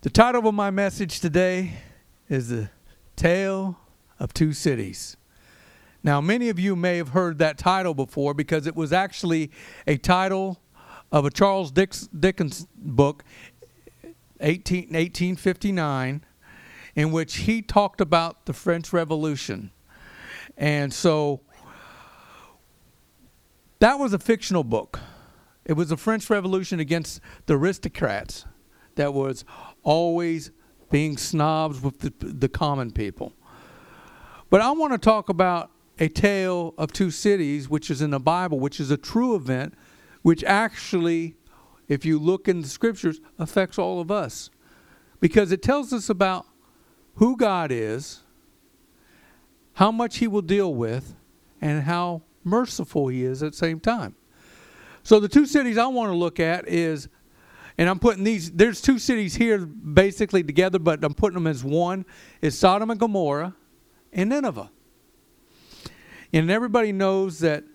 The title of my message today is The Tale of Two Cities. Now, many of you may have heard that title before because it was actually a title of a Charles Dickens book, 1859, in which he talked about the French Revolution. And so that was a fictional book. It was the French Revolution against the aristocrats that was always being snobs with the common people. But I want to talk about a tale of two cities, which is in the Bible, which is a true event, which actually, if you look in the scriptures, affects all of us. Because it tells us about who God is, how much he will deal with, and how merciful he is at the same time. So the two cities I want to look at is, and I'm putting there's two cities here basically together, but I'm putting them as one, is Sodom and Gomorrah and Nineveh. And everybody knows that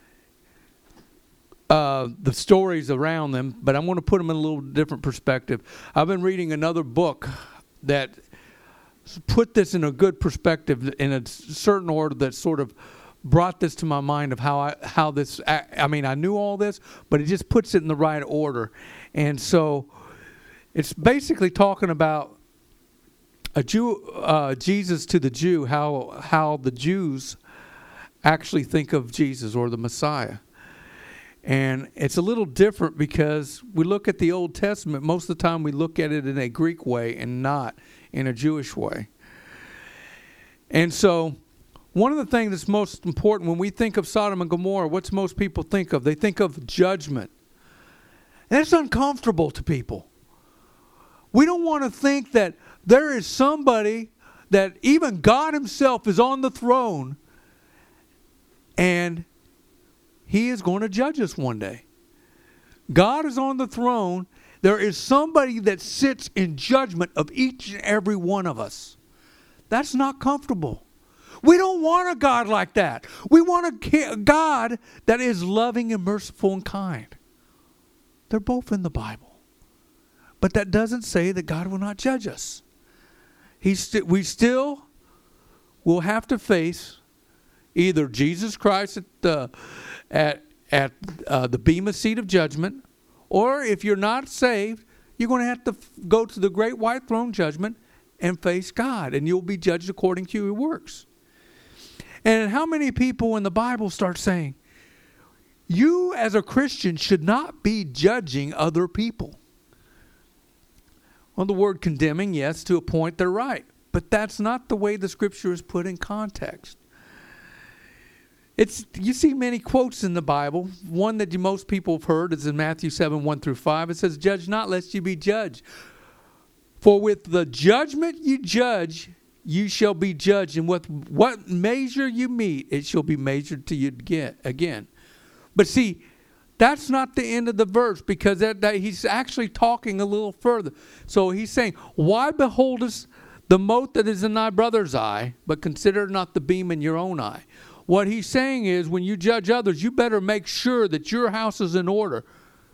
the stories around them, but I'm going to put them in a little different perspective. I've been reading another book that put this in a good perspective in a certain order that sort of brought this to my mind of how this, I mean, I knew all this, but it just puts it in the right order. And so it's basically talking about a Jew, Jesus to the Jew, how the Jews actually think of Jesus or the Messiah. And it's a little different because we look at the Old Testament, most of the time we look at it in a Greek way and not in a Jewish way. And so one of the things that's most important when we think of Sodom and Gomorrah, what's most people think of? They think of judgment. And that's uncomfortable to people. We don't want to think that there is somebody that even God himself is on the throne and he is going to judge us one day. God is on the throne. There is somebody that sits in judgment of each and every one of us. That's not comfortable. We don't want a God like that. We want a God that is loving and merciful and kind. They're both in the Bible. But that doesn't say that God will not judge us. We still will have to face either Jesus Christ at the Bema seat of judgment, or if you're not saved, you're going to have to go to the great white throne judgment and face God, and you'll be judged according to your works. And how many people in the Bible start saying, you as a Christian should not be judging other people? Well, the word condemning, yes, to a point they're right. But that's not the way the scripture is put in context. You see many quotes in the Bible. One that most people have heard is in Matthew 7, 1-5. It says, judge not, lest you be judged. For with the judgment you judge, you shall be judged, and with what measure you meet, it shall be measured to you again. But see, that's not the end of the verse, because that he's actually talking a little further. So he's saying, why beholdest the mote that is in thy brother's eye, but consider not the beam in your own eye? What he's saying is, when you judge others, you better make sure that your house is in order.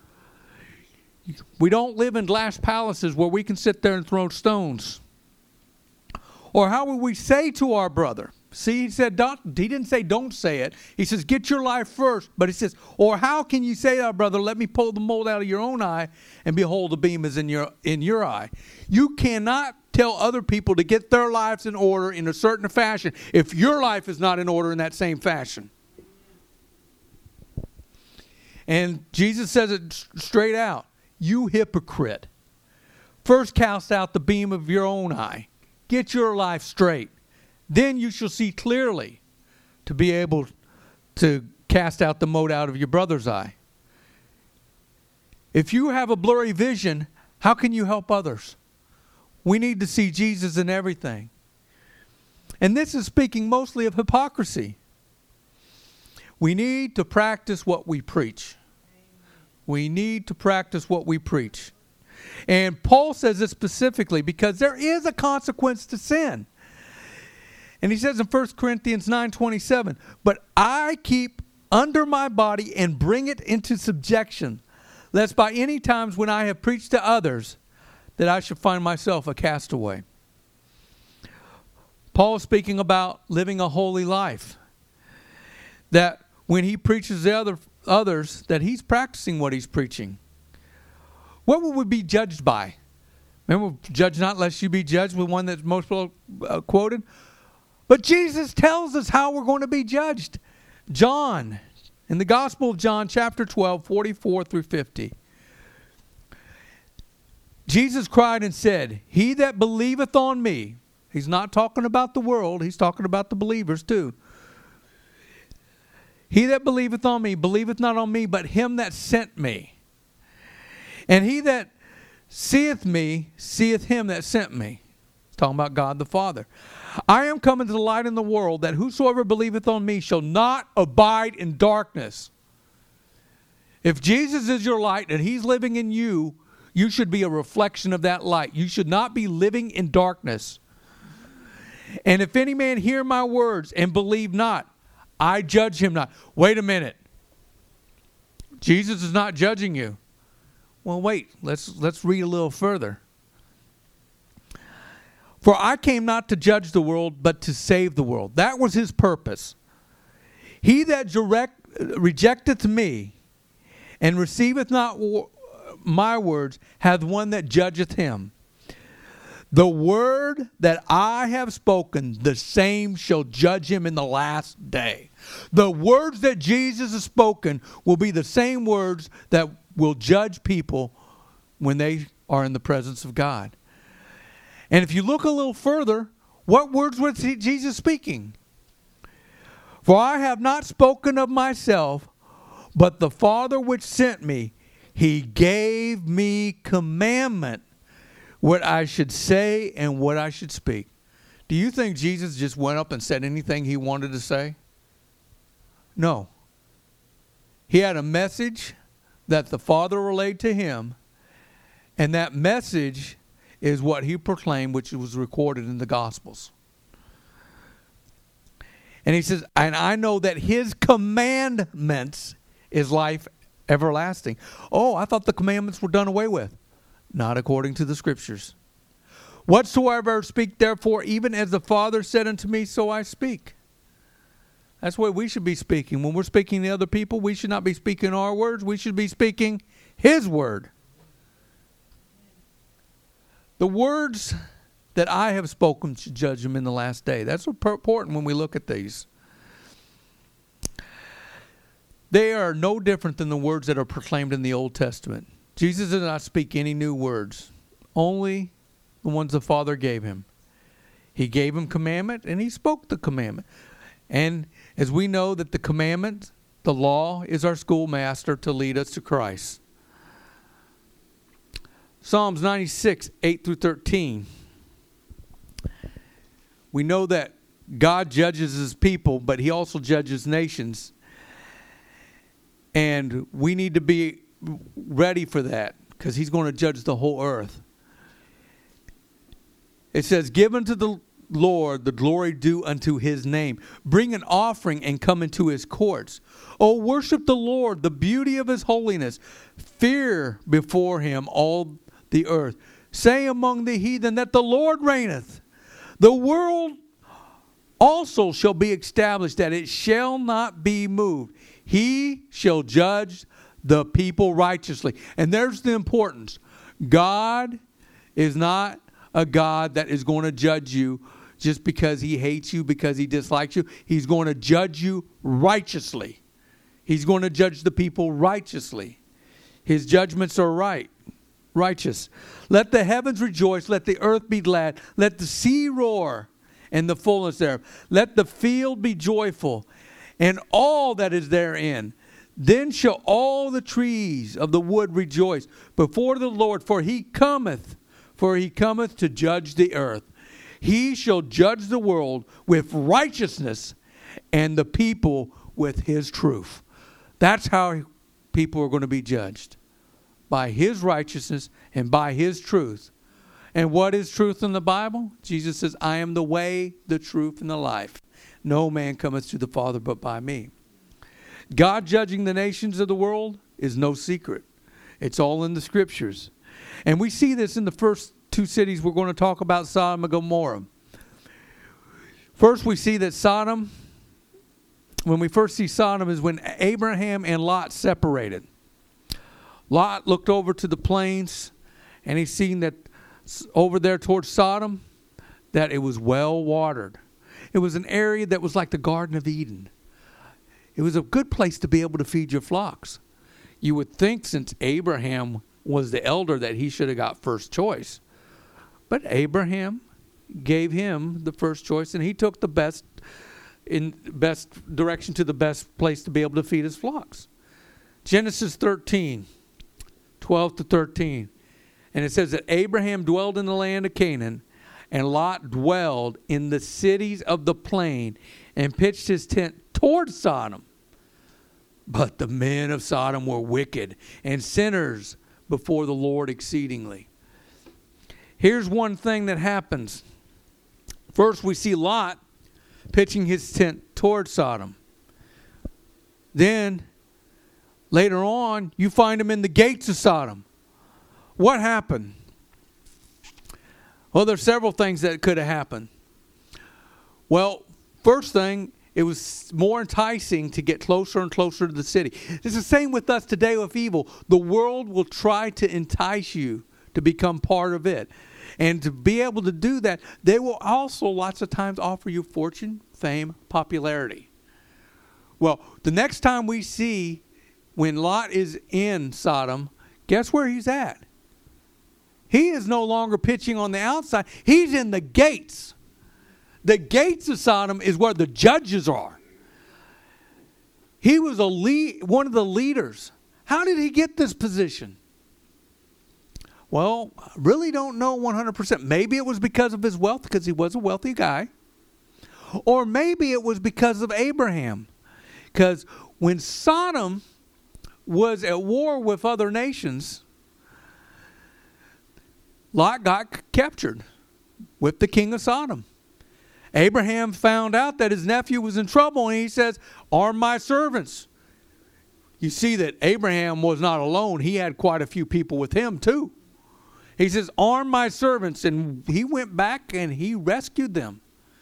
We don't live in glass palaces where we can sit there and throw stones. Or how would we say to our brother? See, he didn't say don't say it. He says get your life first. But he says, or how can you say to our brother, let me pull the mold out of your own eye, and behold, the beam is in your eye. You cannot tell other people to get their lives in order in a certain fashion if your life is not in order in that same fashion. And Jesus says it straight out. You hypocrite. First cast out the beam of your own eye. Get your life straight. Then you shall see clearly to be able to cast out the mote out of your brother's eye. If you have a blurry vision, how can you help others? We need to see Jesus in everything. And this is speaking mostly of hypocrisy. We need to practice what we preach. We need to practice what we preach. And Paul says this specifically because there is a consequence to sin. And he says in 1 Corinthians 9:27, but I keep under my body and bring it into subjection, lest by any times when I have preached to others, that I should find myself a castaway. Paul is speaking about living a holy life. That when he preaches to others, that he's practicing what he's preaching. What will we be judged by? Remember, judge not lest you be judged, with one that's most quoted. But Jesus tells us how we're going to be judged. John, in the Gospel of John, chapter 12, 44 through 50. Jesus cried and said, he that believeth on me. He's not talking about the world. He's talking about the believers too. He that believeth on me, believeth not on me, but him that sent me. And he that seeth me, seeth him that sent me. Talking about God the Father. I am come into the light in the world, that whosoever believeth on me shall not abide in darkness. If Jesus is your light and he's living in you, you should be a reflection of that light. You should not be living in darkness. And if any man hear my words and believe not, I judge him not. Wait a minute. Jesus is not judging you. Well, wait. Let's read a little further. For I came not to judge the world, but to save the world. That was his purpose. He that rejecteth me and receiveth not my words hath one that judgeth him. The word that I have spoken, the same shall judge him in the last day. The words that Jesus has spoken will be the same words that will judge people when they are in the presence of God. And if you look a little further, what words was Jesus speaking? For I have not spoken of myself, but the Father which sent me, he gave me commandment what I should say and what I should speak. Do you think Jesus just went up and said anything he wanted to say? No. He had a message that the Father relayed to him, and that message is what he proclaimed, which was recorded in the Gospels. And he says, and I know that his commandments is life everlasting. Oh, I thought the commandments were done away with. Not according to the Scriptures. Whatsoever I speak, therefore, even as the Father said unto me, so I speak. That's what we should be speaking. When we're speaking to other people, we should not be speaking our words. We should be speaking his word. The words that I have spoken should judge them in the last day. That's important when we look at these. They are no different than the words that are proclaimed in the Old Testament. Jesus did not speak any new words, only the ones the Father gave him. He gave him commandment, and he spoke the commandment. And as we know that the commandment, the law, is our schoolmaster to lead us to Christ. Psalms 96, 8 through 13. We know that God judges his people, but he also judges nations. And we need to be ready for that, because he's going to judge the whole earth. It says, give unto the Lord the glory due unto his name. Bring an offering and come into his courts. Oh, worship the Lord, the beauty of his holiness. Fear before him all the earth. Say among the heathen that the Lord reigneth. The world also shall be established, that it shall not be moved. He shall judge the people righteously. And there's the importance. God is not a God that is going to judge you just because he hates you, because he dislikes you. He's going to judge you righteously. He's going to judge the people righteously. His judgments are righteous. Let the heavens rejoice. Let the earth be glad. Let the sea roar and the fullness thereof. Let the field be joyful and all that is therein. Then shall all the trees of the wood rejoice before the Lord, for he cometh to judge the earth. He shall judge the world with righteousness and the people with his truth. That's how people are going to be judged. By his righteousness and by his truth. And what is truth in the Bible? Jesus says, I am the way, the truth, and the life. No man cometh to the Father but by me. God judging the nations of the world is no secret. It's all in the Scriptures. And we see this in the first two cities we're going to talk about, Sodom and Gomorrah. First, we see that Sodom, when we first see Sodom, is when Abraham and Lot separated. Lot looked over to the plains, and he seen that over there towards Sodom, that it was well watered. It was an area that was like the Garden of Eden. It was a good place to be able to feed your flocks. You would think since Abraham was the elder that he should have got first choice. But Abraham gave him the first choice, and he took the best direction to the best place to be able to feed his flocks. Genesis 13, 12 to 13. And it says that Abraham dwelled in the land of Canaan, and Lot dwelled in the cities of the plain and pitched his tent toward Sodom. But the men of Sodom were wicked and sinners before the Lord exceedingly. Here's one thing that happens. First, we see Lot pitching his tent toward Sodom. Then, later on, you find him in the gates of Sodom. What happened? Well, there's several things that could have happened. Well, first thing, it was more enticing to get closer and closer to the city. It's the same with us today with evil. The world will try to entice you to become part of it. And to be able to do that, they will also lots of times offer you fortune, fame, popularity. Well, the next time we see when Lot is in Sodom, guess where he's at? He is no longer pitching on the outside. He's in the gates. The gates of Sodom is where the judges are. He was one of the leaders. How did he get this position? Well, I really don't know 100%. Maybe it was because of his wealth, because he was a wealthy guy. Or maybe it was because of Abraham. Because when Sodom was at war with other nations, Lot got captured with the king of Sodom. Abraham found out that his nephew was in trouble, and he says, arm my servants. You see that Abraham was not alone. He had quite a few people with him too. He says, arm my servants. And he went back and he rescued them.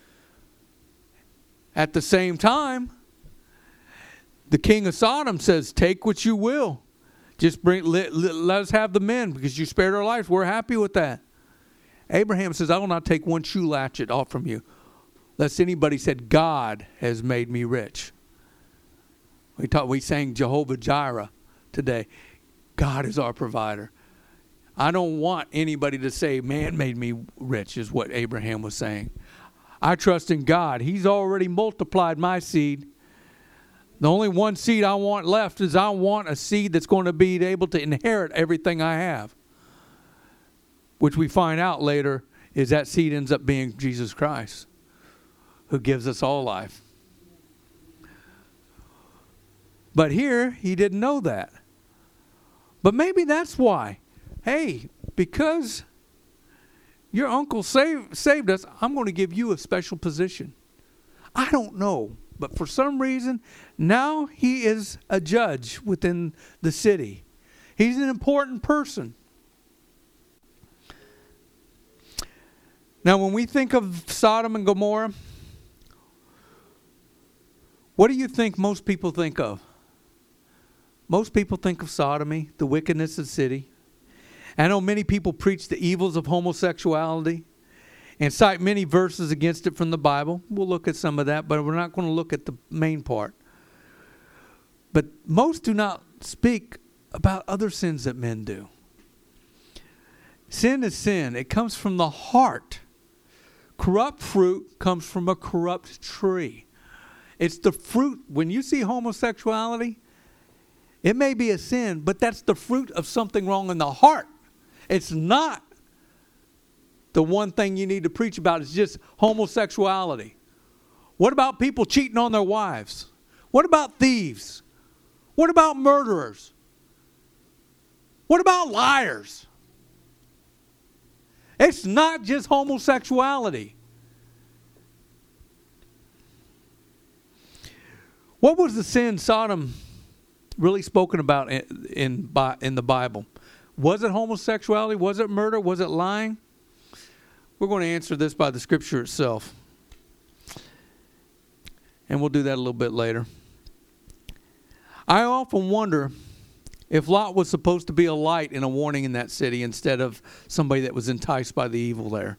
At the same time, the king of Sodom says, take what you will. Just let us have the men because you spared our lives. We're happy with that. Abraham says, I will not take one shoe latchet off from you, lest anybody said, God has made me rich. We sang Jehovah Jireh today. God is our provider. I don't want anybody to say, man made me rich, is what Abraham was saying. I trust in God. He's already multiplied my seed. The only one seed I want left is I want a seed that's going to be able to inherit everything I have. Which we find out later is that seed ends up being Jesus Christ, who gives us all life. But here, he didn't know that. But maybe that's why. Hey, because your uncle saved us, I'm going to give you a special position. I don't know. But for some reason, now he is a judge within the city. He's an important person. Now, when we think of Sodom and Gomorrah, what do you think most people think of? Most people think of sodomy, the wickedness of the city. I know many people preach the evils of homosexuality and cite many verses against it from the Bible. We'll look at some of that, but we're not going to look at the main part. But most do not speak about other sins that men do. Sin is sin. It comes from the heart. Corrupt fruit comes from a corrupt tree. It's the fruit. When you see homosexuality, it may be a sin, but that's the fruit of something wrong in the heart. It's not the one thing you need to preach about. It's just homosexuality. What about people cheating on their wives? What about thieves? What about murderers? What about liars? It's not just homosexuality. What was the sin Sodom really spoken about in the Bible? Was it homosexuality? Was it murder? Was it lying? We're going to answer this by the scripture itself. And we'll do that a little bit later. I often wonder if Lot was supposed to be a light and a warning in that city instead of somebody that was enticed by the evil there.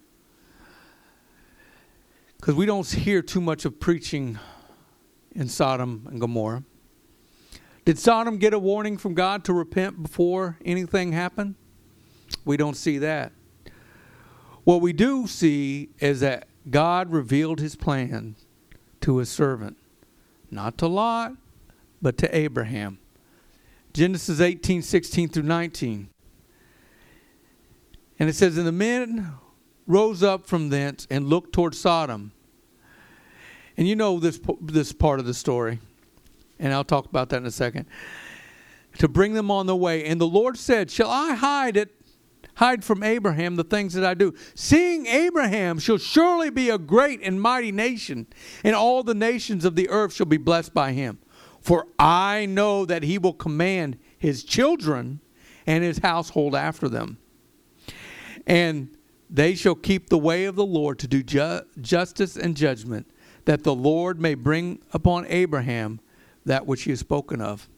Because we don't hear too much of preaching in Sodom and Gomorrah. Did Sodom get a warning from God to repent before anything happened? We don't see that. What we do see is that God revealed his plan to his servant. Not to Lot, but to Abraham. Genesis 18:16 through 19. And it says, and the men rose up from thence and looked toward Sodom. And you know this part of the story. And I'll talk about that in a second. To bring them on the way. And the Lord said, shall I hide from Abraham the things that I do? Seeing Abraham shall surely be a great and mighty nation, and all the nations of the earth shall be blessed by him. For I know that he will command his children and his household after them. And they shall keep the way of the Lord to do justice and judgment, that the Lord may bring upon Abraham that which he has spoken of.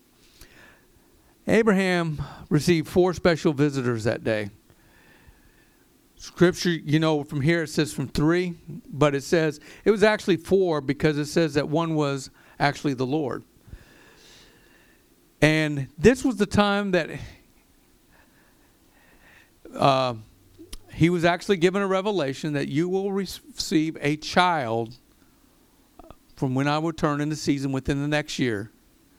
Abraham received 4 special visitors that day. Scripture, from here it says from 3, but it says it was actually 4 because it says that one was actually the Lord. And this was the time that he was actually given a revelation that you will receive a child from when I will turn in the season within the next year.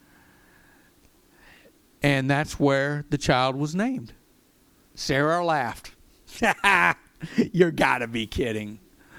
And that's where the child was named. Sarah laughed. You're gotta be kidding.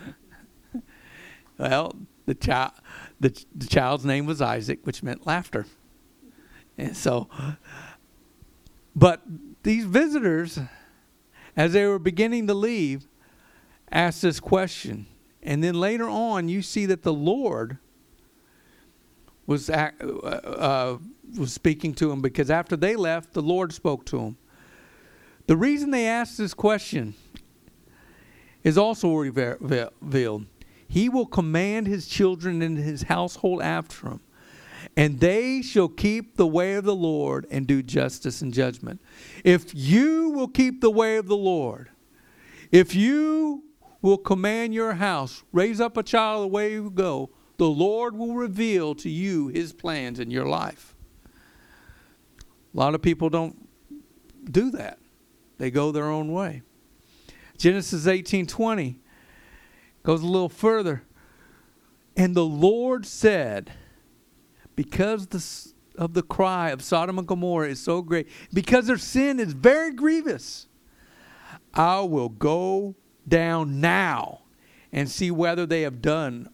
Well, the child's name was Isaac, which meant laughter. And so, but these visitors, as they were beginning to leave, asked this question. And then later on, you see that the Lord was speaking to him, because after they left, the Lord spoke to him. The reason they asked this question is also revealed. He will command his children and his household after him, and they shall keep the way of the Lord and do justice and judgment. If you will keep the way of the Lord, if you will command your house, raise up a child the way you go, the Lord will reveal to you his plans in your life. A lot of people don't do that. They go their own way. Genesis 18:20 goes a little further. And the Lord said, because of the cry of Sodom and Gomorrah is so great, because their sin is very grievous, I will go down now and see whether they have done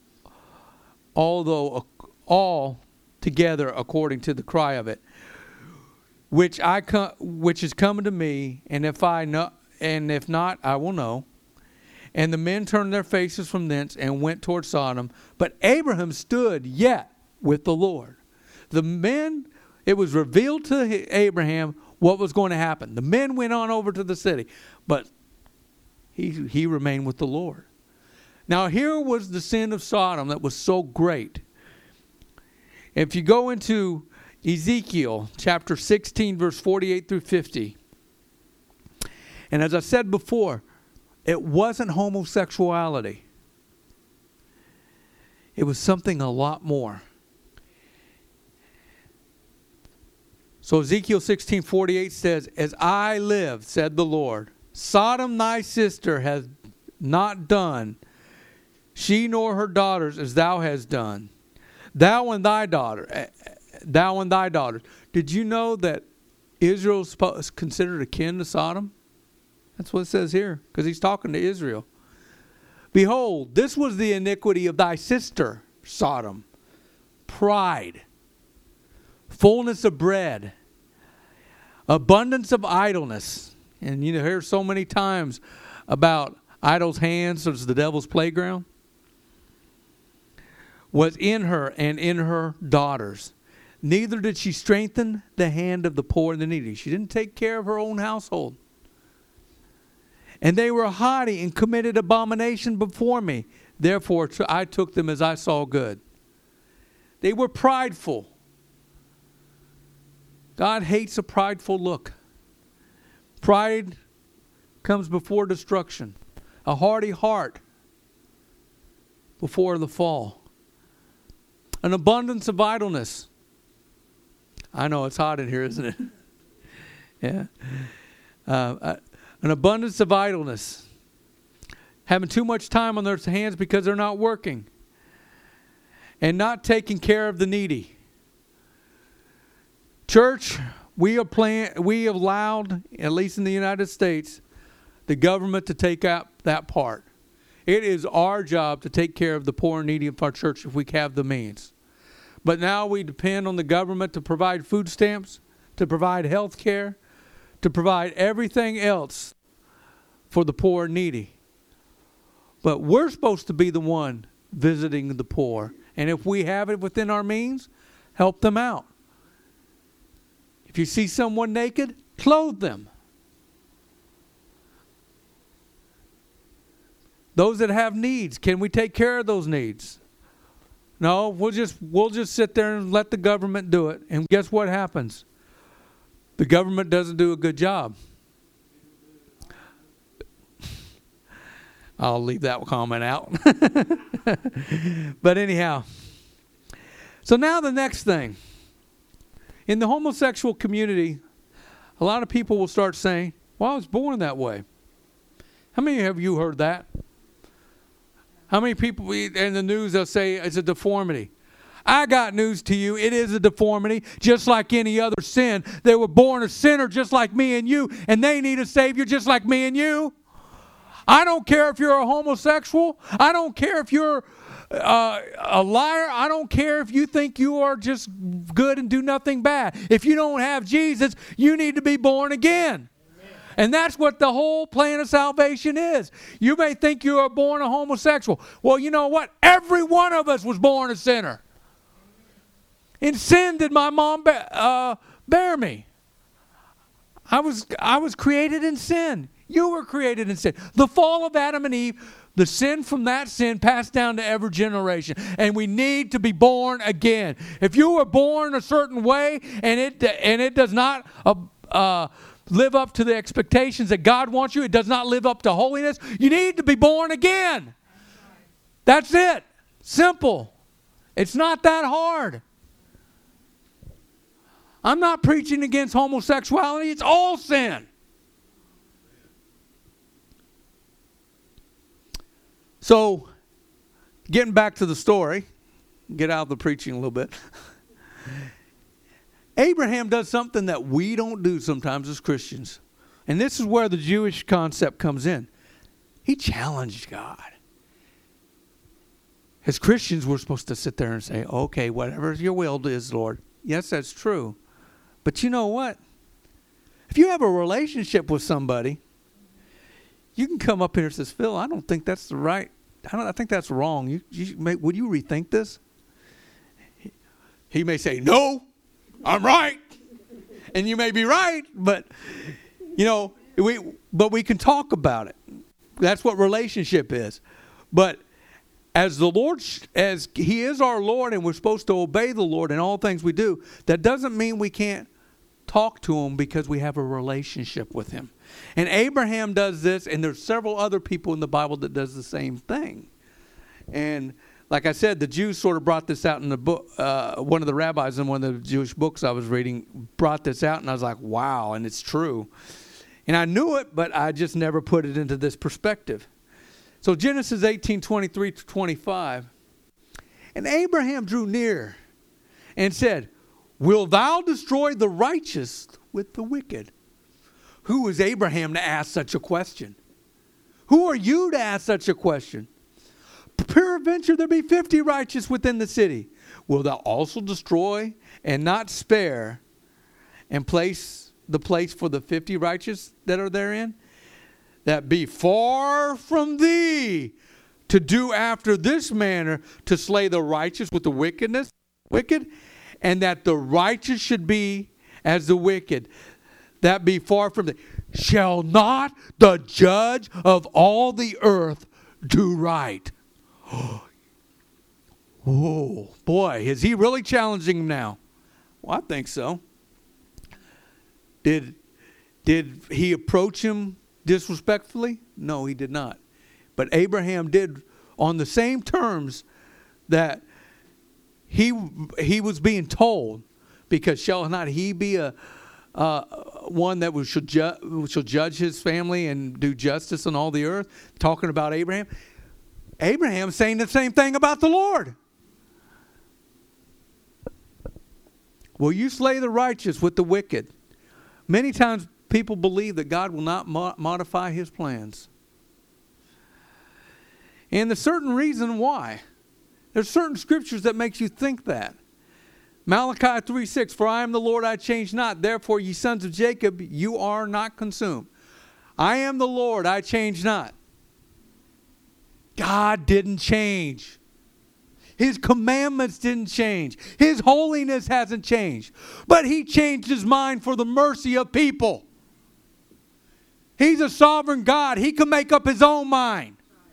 all together according to the cry of it, which is coming to me, and if not, I will know. And the men turned their faces from thence and went toward Sodom, but Abraham stood yet with the Lord. It was revealed to Abraham what was going to happen. The men went on over to the city, but he remained with the Lord. Now here was the sin of Sodom that was so great. If you go into Ezekiel chapter 16, verse 48 through 50. And as I said before, it wasn't homosexuality. It was something a lot more. So Ezekiel 16:48 says, as I live, said the Lord, Sodom thy sister has not done, she nor her daughters, as thou hast done. Thou and thy daughters. Did you know that Israel is considered akin to Sodom? That's what it says here, because he's talking to Israel. Behold, this was the iniquity of thy sister, Sodom. Pride, fullness of bread, abundance of idleness. And you hear so many times about idols' hands as the devil's playground. Was in her and in her daughters. Neither did she strengthen the hand of the poor and the needy. She didn't take care of her own household. And they were haughty and committed abomination before me. Therefore, I took them as I saw good. They were prideful. God hates a prideful look. Pride comes before destruction. A haughty heart before the fall. An abundance of idleness. I know it's hot in here, isn't it? Yeah. An abundance of idleness. Having too much time on their hands because they're not working. And not taking care of the needy. Church, we have allowed, at least in the United States, the government to take out that part. It is our job to take care of the poor and needy of our church if we have the means. But now we depend on the government to provide food stamps, to provide health care, to provide everything else for the poor and needy. But we're supposed to be the one visiting the poor. And if we have it within our means, help them out. If you see someone naked, clothe them. Those that have needs, can we take care of those needs? No, we'll just sit there and let the government do it. And guess what happens? The government doesn't do a good job. I'll leave that comment out. But anyhow. So now the next thing. In the homosexual community, a lot of people will start saying, well, I was born that way. How many of you heard that? How many people in the news they'll say it's a deformity? I got news to you. It is a deformity, just like any other sin. They were born a sinner just like me and you, and they need a Savior just like me and you. I don't care if you're a homosexual. I don't care if you're a liar. I don't care if you think you are just good and do nothing bad. If you don't have Jesus, you need to be born again. And that's what the whole plan of salvation is. You may think you are born a homosexual. Well, you know what? Every one of us was born a sinner. In sin did my mom bear me. I was created in sin. You were created in sin. The fall of Adam and Eve, the sin from that sin passed down to every generation. And we need to be born again. If you were born a certain way and it does not live up to the expectations that God wants you, it does not live up to holiness, you need to be born again. That's it. Simple. It's not that hard. I'm not preaching against homosexuality. It's all sin. So, getting back to the story, get out of the preaching a little bit. Abraham does something that we don't do sometimes as Christians. And this is where the Jewish concept comes in. He challenged God. As Christians, we're supposed to sit there and say, okay, whatever your will is, Lord. Yes, that's true. But you know what? If you have a relationship with somebody, you can come up here and say, Phil, I don't think that's the right. I think that's wrong. Would you rethink this? He may say, no, I'm right. And you may be right, but, we can talk about it. That's what relationship is. But as He is our Lord and we're supposed to obey the Lord in all things we do, that doesn't mean we can't talk to Him because we have a relationship with Him. And Abraham does this, and there's several other people in the Bible that does the same thing. And like I said, the Jews sort of brought this out in the book. One of the rabbis in one of the Jewish books I was reading brought this out, and I was like, wow, and it's true. And I knew it, but I just never put it into this perspective. So Genesis 18:23-25. And Abraham drew near and said, will thou destroy the righteous with the wicked? Who is Abraham to ask such a question? Who are you to ask such a question? Peradventure there be 50 righteous within the city. Will thou also destroy and not spare and place the place for the 50 righteous that are therein? That be far from thee to do after this manner, to slay the righteous with the wicked, and that the righteous should be as the wicked, that be far from thee. Shall not the judge of all the earth do right? Oh, boy, is he really challenging him now? Well, I think so. Did he approach him disrespectfully? No, he did not. But Abraham did on the same terms that he was being told, because shall not he be a one that shall judge his family and do justice on all the earth? Talking about Abraham. Abraham saying the same thing about the Lord. Will you slay the righteous with the wicked? Many times people believe that God will not modify his plans. And there's certain reason why. There's certain scriptures that makes you think that. Malachi 3:6, for I am the Lord, I change not. Therefore, ye sons of Jacob, you are not consumed. I am the Lord, I change not. God didn't change. His commandments didn't change. His holiness hasn't changed. But he changed his mind for the mercy of people. He's a sovereign God. He can make up his own mind.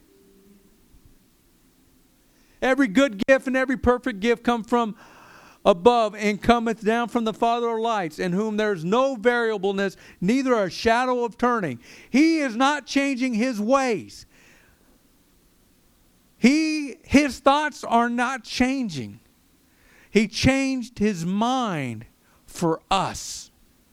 Every good gift and every perfect gift come from above and cometh down from the Father of lights, in whom there is no variableness, neither a shadow of turning. He is not changing his ways. His thoughts are not changing. He changed his mind for us.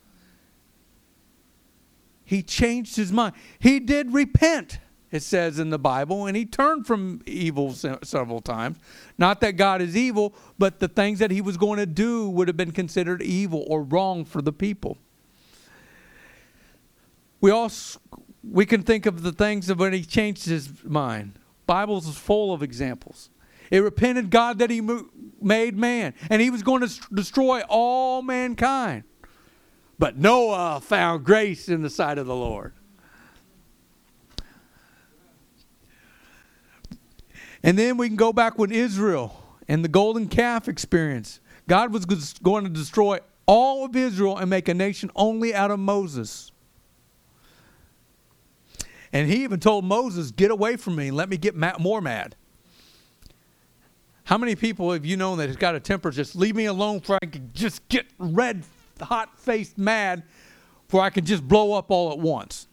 He changed his mind. He did repent, it says in the Bible, and he turned from evil several times. Not that God is evil, but the things that he was going to do would have been considered evil or wrong for the people. We can think of the things of when he changed his mind. Bible is full of examples. It repented God that he made man, and he was going to destroy all mankind. But Noah found grace in the sight of the Lord. And then we can go back with Israel and the golden calf experience. God was going to destroy all of Israel and make a nation only out of Moses. And he even told Moses, get away from me and let me get more mad. How many people have you known that has got a temper? Just leave me alone so I can just get red, hot-faced mad for I can just blow up all at once.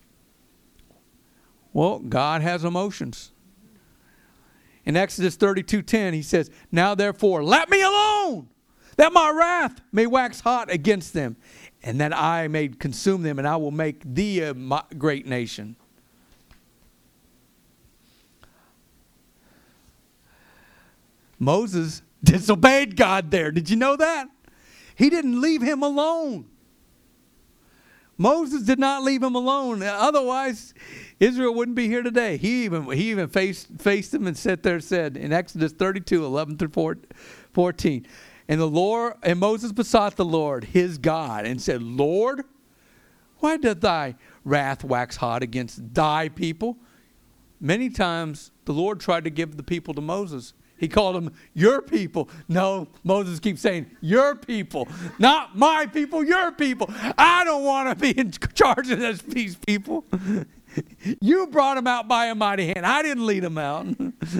Well, God has emotions. In Exodus 32:10, he says, now therefore, let me alone, that my wrath may wax hot against them, and that I may consume them, and I will make thee a great nation. Moses disobeyed God there. Did you know that? He didn't leave him alone. Moses did not leave him alone. Otherwise, Israel wouldn't be here today. He even faced him and said in Exodus 32:11-14, and Moses besought the Lord, his God, and said, Lord, why doth thy wrath wax hot against thy people? Many times the Lord tried to give the people to Moses. He called them your people. No, Moses keeps saying, your people. Not my people, your people. I don't want to be in charge of these people. You brought them out by a mighty hand. I didn't lead them out.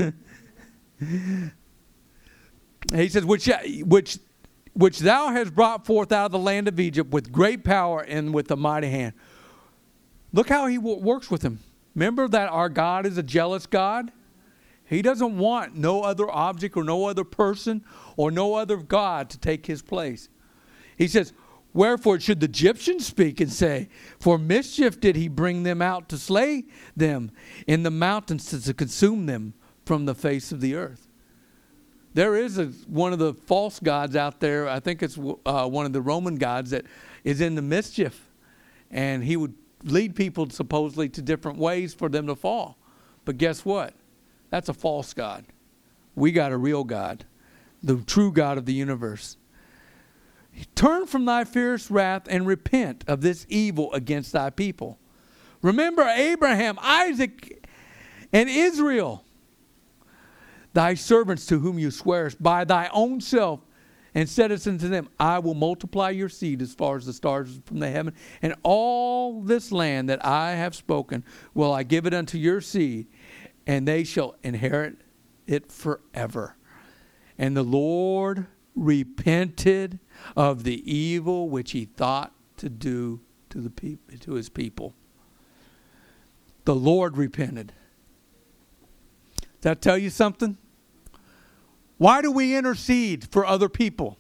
He says, which thou hast brought forth out of the land of Egypt with great power and with a mighty hand. Look how he works with them. Remember that our God is a jealous God? He doesn't want no other object or no other person or no other God to take his place. He says, wherefore should the Egyptians speak and say, for mischief did he bring them out to slay them in the mountains to consume them from the face of the earth. There is one of the false gods out there. I think it's one of the Roman gods that is in the mischief. And he would lead people supposedly to different ways for them to fall. But guess what? That's a false God. We got a real God, the true God of the universe. Turn from thy fierce wrath and repent of this evil against thy people. Remember Abraham, Isaac, and Israel, thy servants to whom you swearest by thy own self and saidst unto them, I will multiply your seed as far as the stars from the heaven, and all this land that I have spoken will I give it unto your seed, and they shall inherit it forever. And the Lord repented of the evil which he thought to do to his people. The Lord repented. Does that tell you something? Why do we intercede for other people?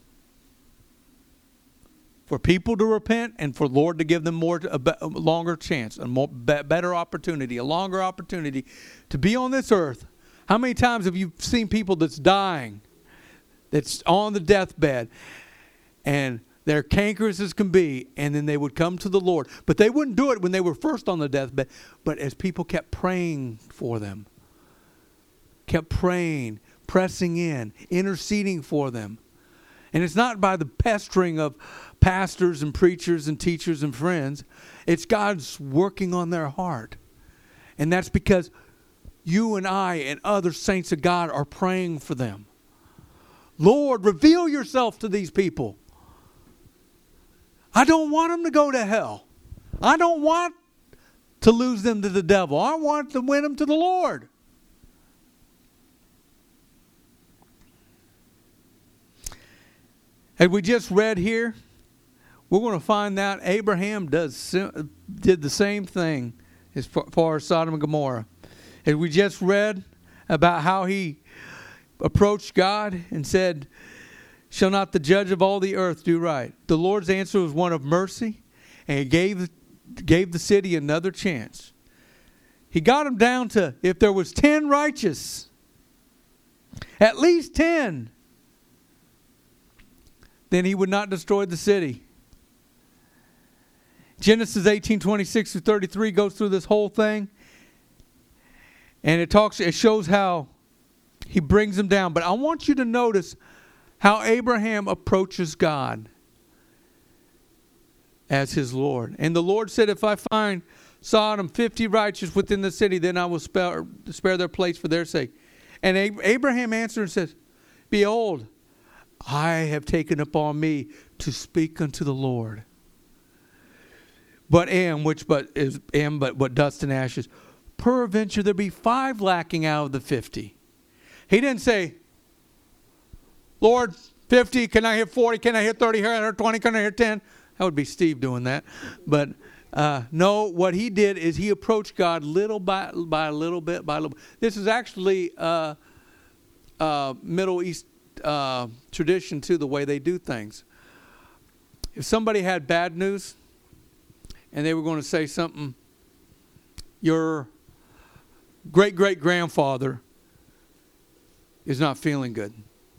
For people to repent and for Lord to give them a longer chance, a better opportunity, a longer opportunity to be on this earth. How many times have you seen people that's dying, that's on the deathbed, and they're cankerous as can be, and then they would come to the Lord. But they wouldn't do it when they were first on the deathbed. But as people kept praying for them, kept praying, pressing in, interceding for them. And it's not by the pestering of pastors and preachers and teachers and friends. It's God's working on their heart. And that's because you and I and other saints of God are praying for them. Lord, reveal yourself to these people. I don't want them to go to hell. I don't want to lose them to the devil. I want to win them to the Lord. As we just read here, we're going to find out Abraham did the same thing as far as Sodom and Gomorrah. As we just read about how he approached God and said, shall not the judge of all the earth do right? The Lord's answer was one of mercy, and he gave the city another chance. He got them down to, if there was 10 righteous, at least 10, then he would not destroy the city. Genesis 18:26-33 goes through this whole thing. And it shows how he brings them down. But I want you to notice how Abraham approaches God as his Lord. And the Lord said, if I find Sodom 50 righteous within the city, then I will spare their place for their sake. And Abraham answered and says, behold, I have taken upon me to speak unto the Lord. But but dust and ashes. Peradventure there be 5 lacking out of the 50. He didn't say, Lord, 50, can I hear 40? Can I hear 30? Can I hear 20? Can I hear 10? That would be Steve doing that. But no, what he did is he approached God little by little bit by little bit. This is actually Middle East tradition too, the way they do things. If somebody had bad news and they were going to say something, your great-great-grandfather is not feeling good.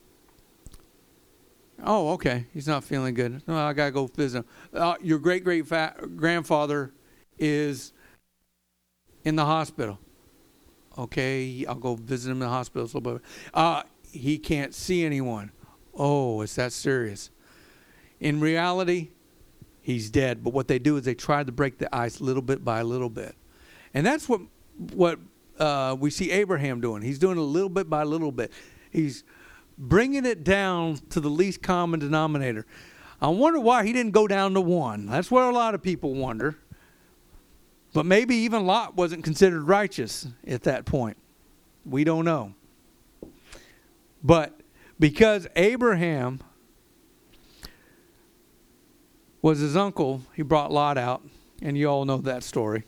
Oh, okay. He's not feeling good. No, I got to go visit him. Your great-great-grandfather is in the hospital. Okay, I'll go visit him in the hospital. He can't see anyone. Oh, it's that serious. In reality, he's dead. But what they do is they try to break the ice little bit by little bit. And that's what we see Abraham doing. He's doing it a little bit by little bit. He's bringing it down to the least common denominator. I wonder why he didn't go down to 1. That's what a lot of people wonder. But maybe even Lot wasn't considered righteous at that point. We don't know. But because Abraham was his uncle, he brought Lot out. And you all know that story.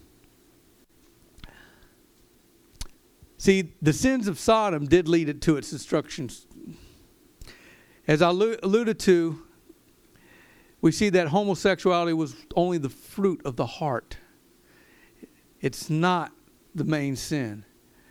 See, the sins of Sodom did lead it to its destruction. As I alluded to, we see that homosexuality was only the fruit of the heart. It's not the main sin.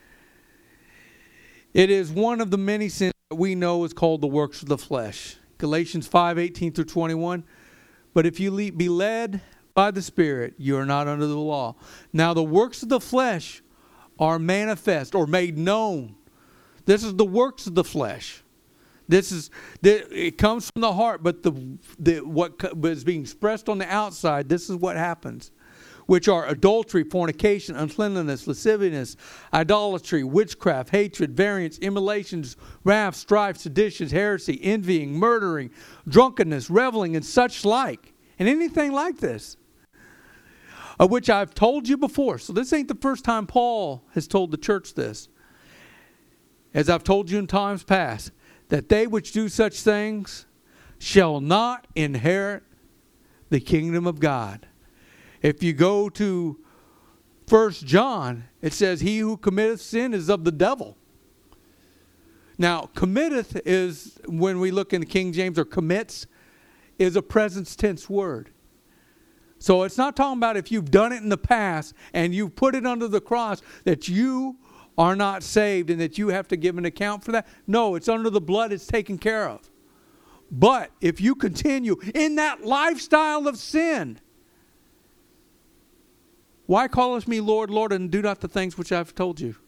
It is one of the many sins that we know is called the works of the flesh. Galatians 5:18-21. But if you be led by the Spirit, you are not under the law. Now the works of the flesh are manifest or made known. This is the works of the flesh. It comes from the heart, but what is being expressed on the outside, this is what happens. which are adultery, fornication, uncleanness, lasciviousness, idolatry, witchcraft, hatred, variance, immolations, wrath, strife, seditions, heresy, envying, murdering, drunkenness, reveling, and such like. And anything like this, of which I've told you before. So this ain't the first time Paul has told the church this. As I've told you in times past, that they which do such things shall not inherit the kingdom of God. If you go to 1 John, it says, he who committeth sin is of the devil. Now, committeth is, when we look in the King James, or commits, is a present tense word. So it's not talking about if you've done it in the past and you've put it under the cross that you are not saved and that you have to give an account for that. No, it's under the blood, it's taken care of. But if you continue in that lifestyle of sin, why callest me Lord, Lord, and do not the things which I've told you?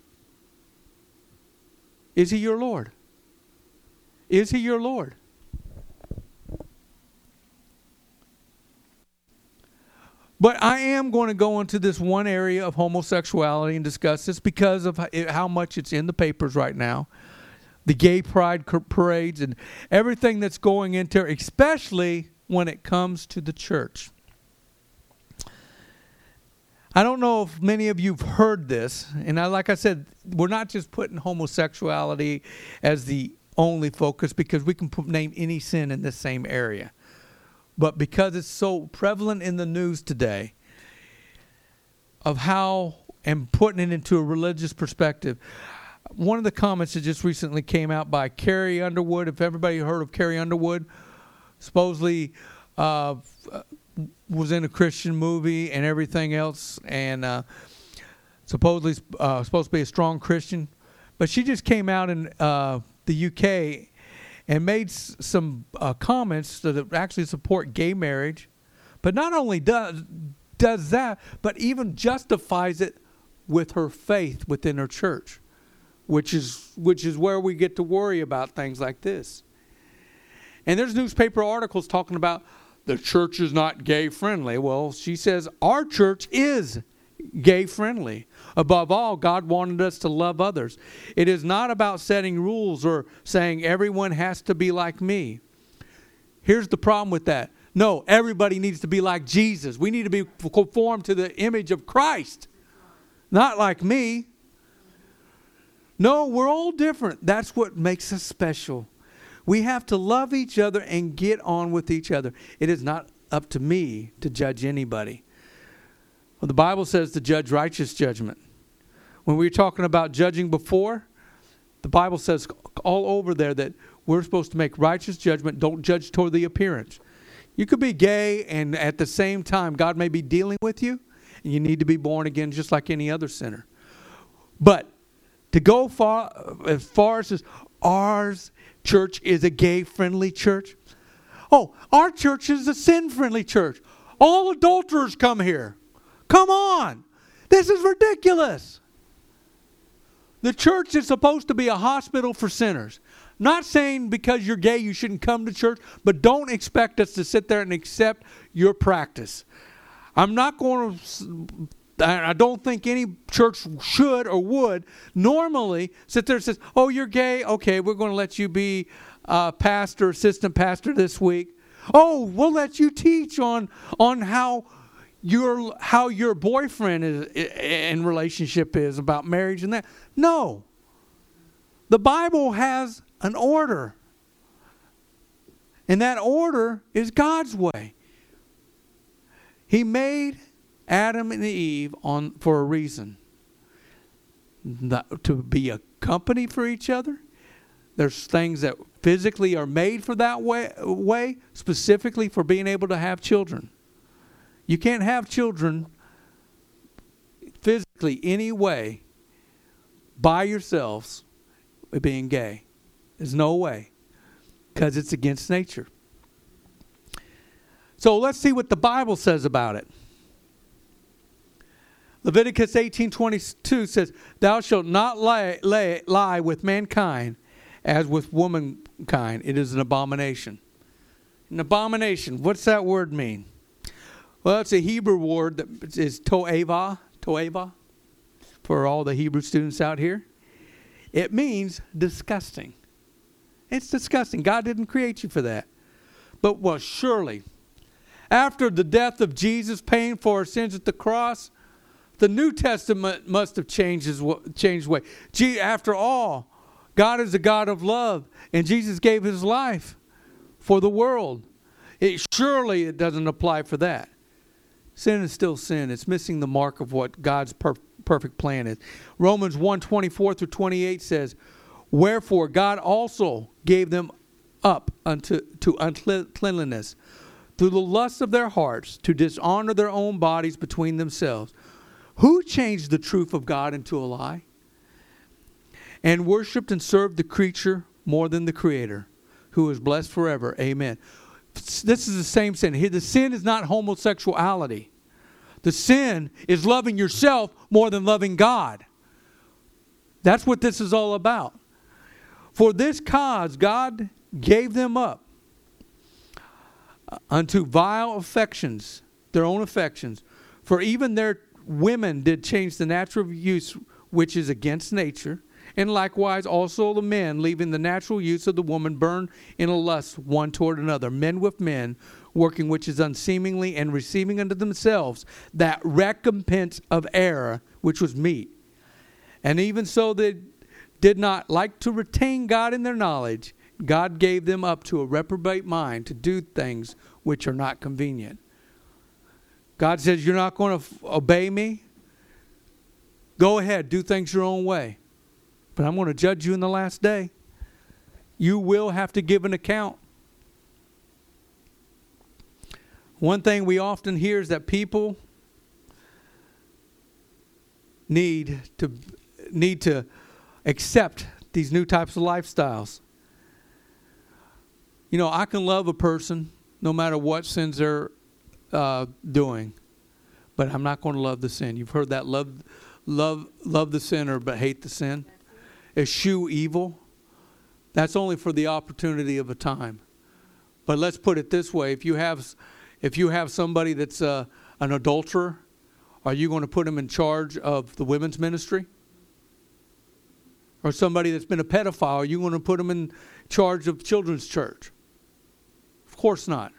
Is he your Lord? Is he your Lord? But I am going to go into this one area of homosexuality and discuss this because of how much it's in the papers right now. The gay pride parades and everything that's going into, especially when it comes to the church. I don't know if many of you have heard this, and like I said, we're not just putting homosexuality as the only focus because we can name any sin in this same area. But because it's so prevalent in the news today of how, and putting it into a religious perspective, one of the comments that just recently came out by Carrie Underwood, if everybody heard of Carrie Underwood, supposedly was in a Christian movie and everything else, and supposedly supposed to be a strong Christian. But she just came out in the UK and made some comments that actually support gay marriage. But not only does that, but even justifies it with her faith within her church, which is where we get to worry about things like this. And there's newspaper articles talking about the church is not gay friendly. Well, she says our church is gay friendly. Above all, God wanted us to love others. It is not about setting rules or saying everyone has to be like me. Here's the problem with that. No, everybody needs to be like Jesus. We need to be conformed to the image of Christ. Not like me. No, we're all different. That's what makes us special. We have to love each other and get on with each other. It is not up to me to judge anybody. Well, the Bible says to judge righteous judgment. When we were talking about judging before, the Bible says all over there that we're supposed to make righteous judgment. Don't judge toward the appearance. You could be gay and at the same time God may be dealing with you and you need to be born again just like any other sinner. But to go as far as ours church is a gay-friendly church. Oh, our church is a sin-friendly church. All adulterers come here. Come on. This is ridiculous. The church is supposed to be a hospital for sinners. Not saying because you're gay you shouldn't come to church, but don't expect us to sit there and accept your practice. I'm not going to... I don't think any church should or would normally sit there and says, oh, you're gay? Okay, we're going to let you be pastor, assistant pastor this week. Oh, we'll let you teach on how your boyfriend is in relationship is about marriage and that. No. The Bible has an order. And that order is God's way. He made Adam and Eve for a reason. To be a company for each other. There's things that physically are made for that way, specifically for being able to have children. You can't have children physically any way by yourselves being gay. There's no way. Because it's against nature. So let's see what the Bible says about it. Leviticus 18:22 says, thou shalt not lie with mankind as with womankind. It is an abomination. An abomination, what's that word mean? Well, it's a Hebrew word that is to'eva, for all the Hebrew students out here. It means disgusting. It's disgusting. God didn't create you for that. But, well, surely, after the death of Jesus paying for our sins at the cross, the New Testament must have changed way. After all, God is a God of love, and Jesus gave his life for the world. Surely it doesn't apply for that. Sin is still sin. It's missing the mark of what God's perfect plan is. Romans 1:24-28 says, wherefore God also gave them up to uncleanness through the lust of their hearts, to dishonor their own bodies between themselves. Who changed the truth of God into a lie? And worshipped and served the creature more than the Creator, who is blessed forever. Amen. This is the same sin. Here, the sin is not homosexuality. The sin is loving yourself more than loving God. That's what this is all about. For this cause, God gave them up unto vile affections, their own affections. For even their women did change the natural use which is against nature. And likewise also the men, leaving the natural use of the woman, burn in a lust one toward another. Men with men, working which is unseemly, and receiving unto themselves that recompense of error, which was meat. And even so they did not like to retain God in their knowledge. God gave them up to a reprobate mind to do things which are not convenient. God says, you're not going to obey me? Go ahead, do things your own way. But I'm going to judge you in the last day. You will have to give an account. One thing we often hear is that people need to accept these new types of lifestyles. You know, I can love a person no matter what sins they're doing, but I'm not going to love the sin. You've heard that, love the sinner but hate the sin. Eschew evil. That's only for the opportunity of a time. But let's put it this way: if you have somebody that's an adulterer, are you going to put him in charge of the women's ministry? Or somebody that's been a pedophile, are you going to put him in charge of children's church? Of course not.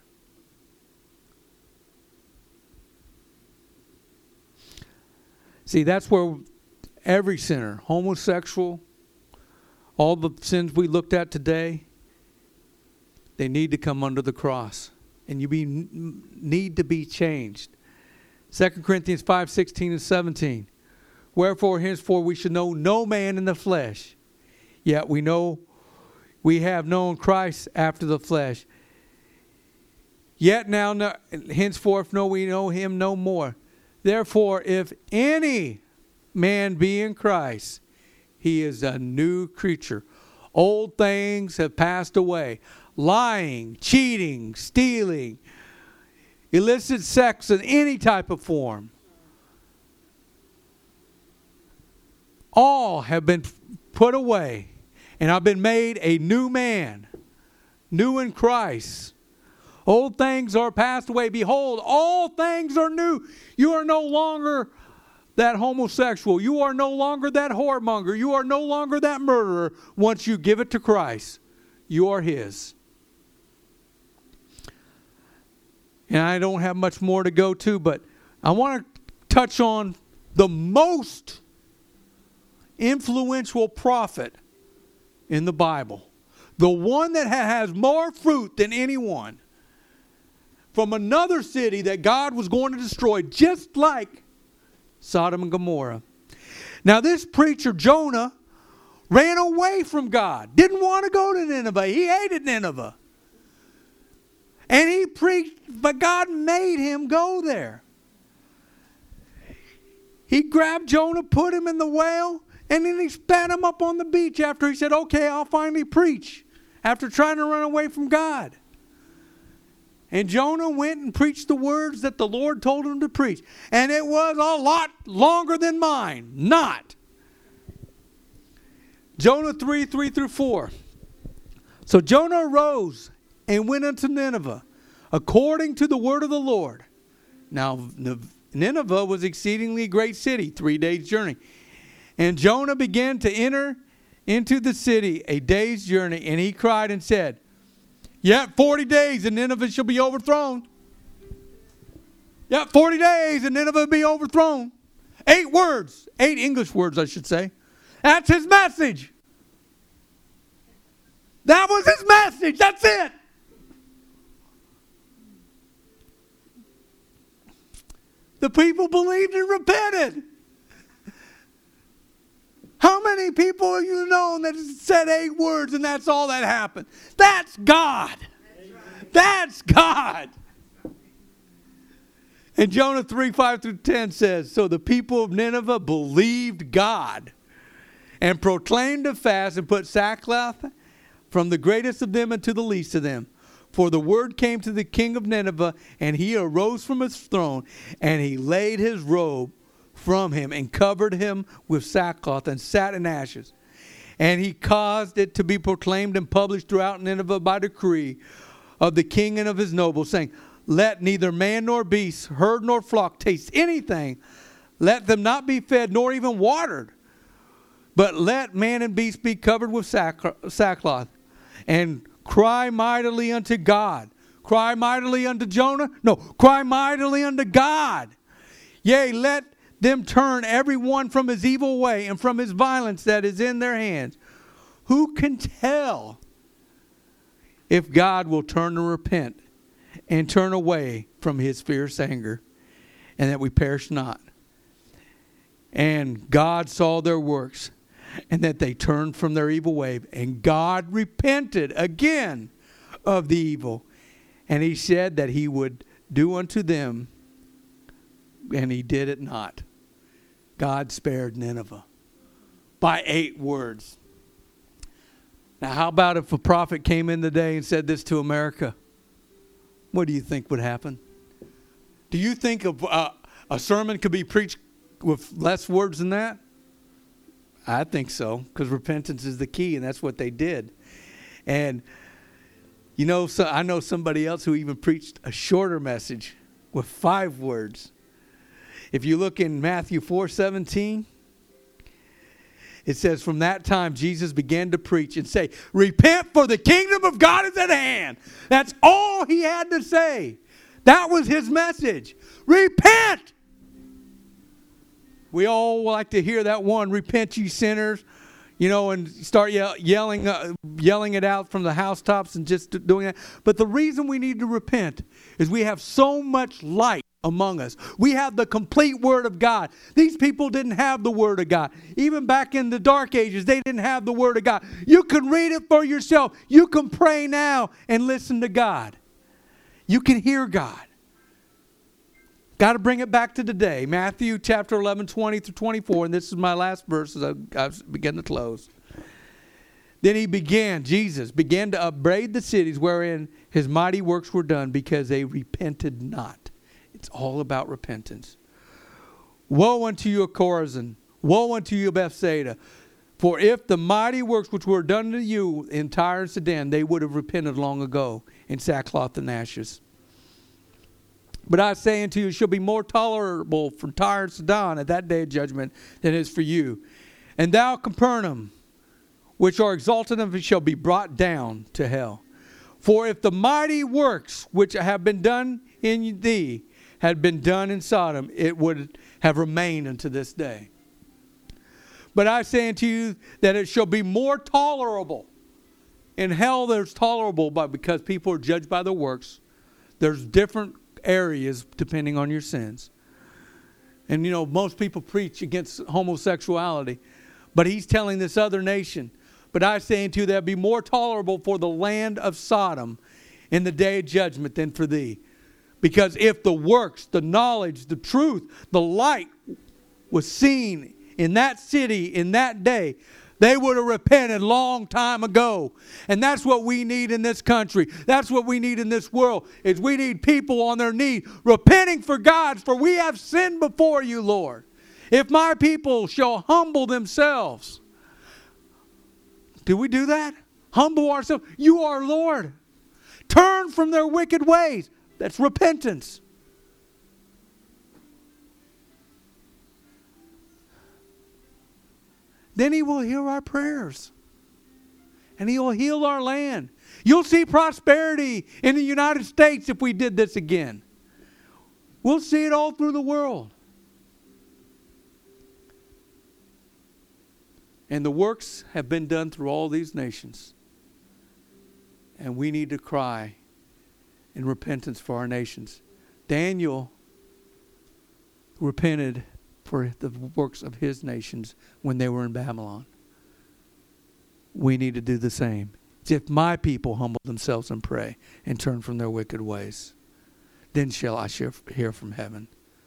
See, that's where every sinner, homosexual, all the sins we looked at today, they need to come under the cross. And need to be changed. 2 Corinthians 5:16-17. Wherefore henceforth we should know no man in the flesh. Yet we have known Christ after the flesh. Yet now henceforth we know him no more. Therefore, if any man be in Christ, he is a new creature. Old things have passed away. Lying, cheating, stealing, illicit sex in any type of form, all have been put away, and I've been made a new man, new in Christ. Old things are passed away. Behold, all things are new. You are no longer that homosexual. You are no longer that whoremonger. You are no longer that murderer. Once you give it to Christ, you are his. And I don't have much more to go to, but I want to touch on the most influential prophet in the Bible. The one that has more fruit than anyone. From another city that God was going to destroy, just like Sodom and Gomorrah. Now this preacher, Jonah, ran away from God. Didn't want to go to Nineveh. He hated Nineveh. And he preached, but God made him go there. He grabbed Jonah, put him in the whale, and then he spat him up on the beach after he said, okay, I'll finally preach, after trying to run away from God. And Jonah went and preached the words that the Lord told him to preach. And it was a lot longer than mine. Not. Jonah 3:3-4. So Jonah arose and went unto Nineveh, according to the word of the Lord. Now, Nineveh was exceedingly great city, 3 days' journey. And Jonah began to enter into the city a day's journey, and he cried and said, yet 40 days and Nineveh shall be overthrown. Yet 40 days and Nineveh will be overthrown. 8 words, 8 English words, I should say. That's his message. That was his message. That's it. The people believed and repented. How many people have you known that said 8 words and that's all that happened? That's God. That's God. And Jonah 3:5-10 says, so the people of Nineveh believed God and proclaimed a fast and put sackcloth from the greatest of them unto the least of them. For the word came to the king of Nineveh, and he arose from his throne, and he laid his robe from him and covered him with sackcloth and sat in ashes. And he caused it to be proclaimed and published throughout Nineveh by decree of the king and of his nobles, saying, let neither man nor beast, herd nor flock taste anything. Let them not be fed nor even watered. But let man and beast be covered with sackcloth. And cry mightily unto God. Cry mightily unto Jonah? No, cry mightily unto God. Yea, let them turn every one from his evil way and from his violence that is in their hands. Who can tell if God will turn and repent and turn away from his fierce anger, and that we perish not? And God saw their works, and that they turned from their evil way. And God repented again of the evil. And he said that he would do unto them, and he did it not. God spared Nineveh by 8 words. Now, how about if a prophet came in today and said this to America? What do you think would happen? Do you think a sermon could be preached with less words than that? I think so, because repentance is the key, and that's what they did. And, you know, so I know somebody else who even preached a shorter message with 5 words. If you look in Matthew 4:17, it says, from that time Jesus began to preach and say, repent, for the kingdom of God is at hand. That's all he had to say. That was his message. Repent. We all like to hear that one, repent ye sinners, you know, and start yelling it out from the housetops and just doing that. But the reason we need to repent is we have so much light among us. We have the complete Word of God. These people didn't have the Word of God. Even back in the dark ages, they didn't have the Word of God. You can read it for yourself. You can pray now and listen to God. You can hear God. Got to bring it back to today. Matthew chapter 11, 20-24. And this is my last verse as I begin to close. Then Jesus began to upbraid the cities wherein his mighty works were done, because they repented not. It's all about repentance. Woe unto you, Chorazin! Woe unto you, Bethsaida! For if the mighty works which were done to you in Tyre and Sidon, they would have repented long ago in sackcloth and ashes. But I say unto you, it shall be more tolerable for Tyre and Sidon at that day of judgment than it is for you. And thou, Capernaum, which are exalted of it, shall be brought down to hell. For if the mighty works which have been done in thee had been done in Sodom, it would have remained unto this day. But I say unto you that it shall be more tolerable. In hell there's tolerable, but because people are judged by their works, there's different areas depending on your sins. And you know, most people preach against homosexuality, but he's telling this other nation, but I say unto you that it be more tolerable for the land of Sodom in the day of judgment than for thee. Because if the works, the knowledge, the truth, the light was seen in that city in that day, they would have repented a long time ago. And that's what we need in this country. That's what we need in this world, is we need people on their knees repenting for God, for we have sinned before you, Lord. If my people shall humble themselves. Do we do that? Humble ourselves. You are Lord. Turn from their wicked ways. That's repentance. then He will hear our prayers. And He will heal our land. You'll see prosperity in the United States if we did this again. We'll see it all through the world. And the works have been done through all these nations. And we need to cry in repentance for our nations. Daniel repented for the works of his nations when they were in Babylon. We need to do the same. If my people humble themselves and pray and turn from their wicked ways, then shall I hear from heaven.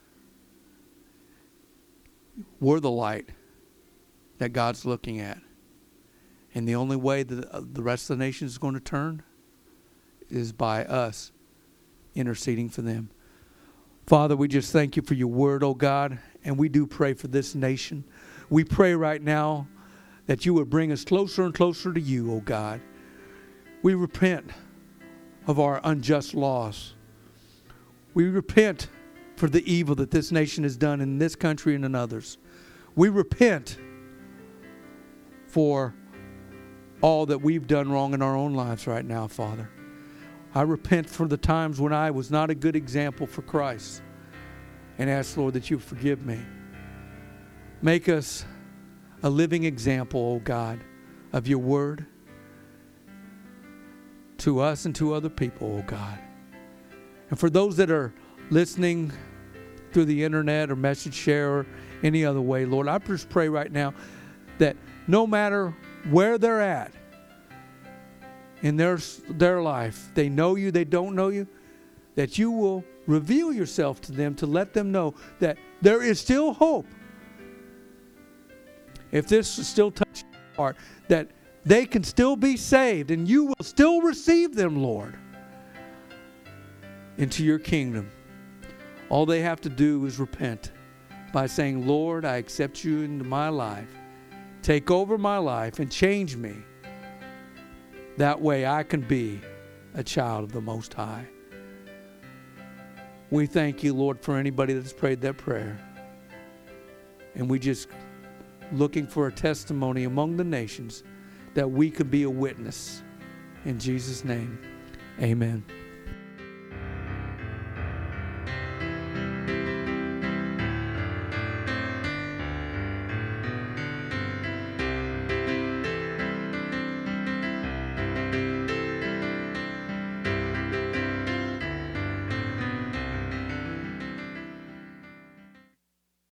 We're the light that God's looking at. And the only way that the rest of the nation is going to turn is by us interceding for them. Father, we just thank you for your word, oh God, and we do pray for this nation. We pray right now that you would bring us closer and closer to you, oh God. We repent of our unjust laws. We repent for the evil that this nation has done in this country and in others. We repent for all that we've done wrong in our own lives right now, Father. I repent for the times when I was not a good example for Christ and ask, Lord, that you forgive me. Make us a living example, oh God, of your word to us and to other people, oh God. And for those that are listening through the internet or message share or any other way, Lord, I just pray right now that no matter where they're at in their life, they know you, they don't know you, that you will reveal yourself to them to let them know that there is still hope. If this is still touching your heart, that they can still be saved and you will still receive them, Lord, into your kingdom. All they have to do is repent by saying, Lord, I accept you into my life. Take over my life and change me. That way I can be a child of the Most High. We thank you, Lord, for anybody that's prayed that prayer. And we just looking for a testimony among the nations that we could be a witness. In Jesus' name, amen.